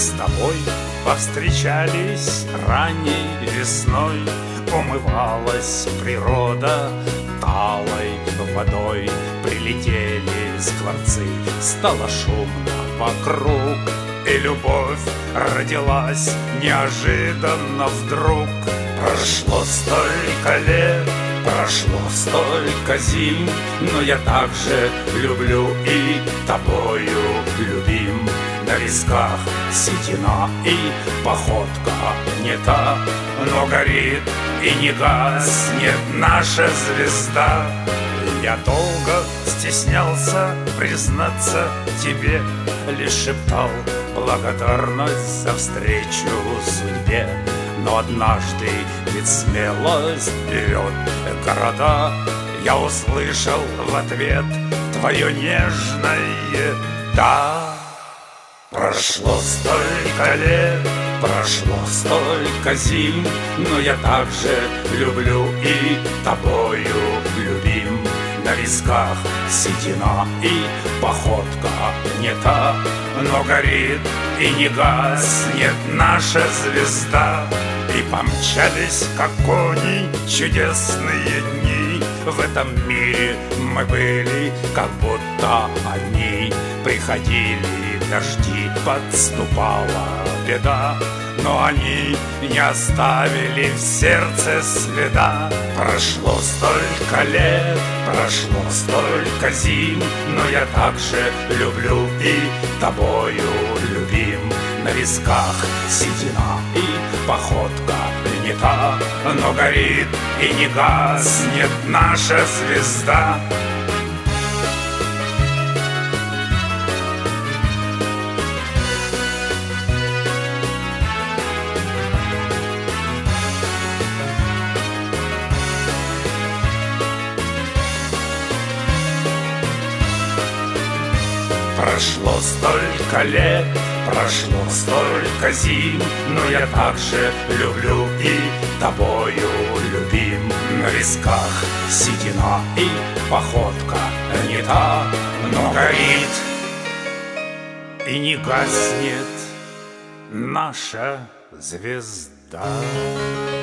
с тобой повстречались ранней весной. Умывалась природа талой водой, прилетели скворцы, стало шумно вокруг, и любовь родилась неожиданно вдруг. Прошло столько лет, прошло столько зим, но я также люблю и тобою любим. На висках седина и походка не та, но горит и не гаснет наша звезда. Я долго стеснялся признаться тебе, лишь шептал благодарность за встречу судьбе. Но однажды ведь смелость берет города, я услышал в ответ твое нежное «да». Прошло столько лет, прошло столько зим, но я также люблю и тобою любим. На висках седина и походка не та, но горит и не гаснет наша звезда. И помчались, как кони, чудесные дни. В этом мире мы были, как будто одни. Приходили дожди, подступала беда, но они не оставили в сердце следа. Прошло столько лет, прошло столько зим, но я также люблю и тобою любим. На висках седина и походка не та, но горит и не гаснет наша звезда. Прошло столько лет, прошло столько зим, но я также люблю и тобою любим. На висках седина и походка не та, но горит и не гаснет наша звезда.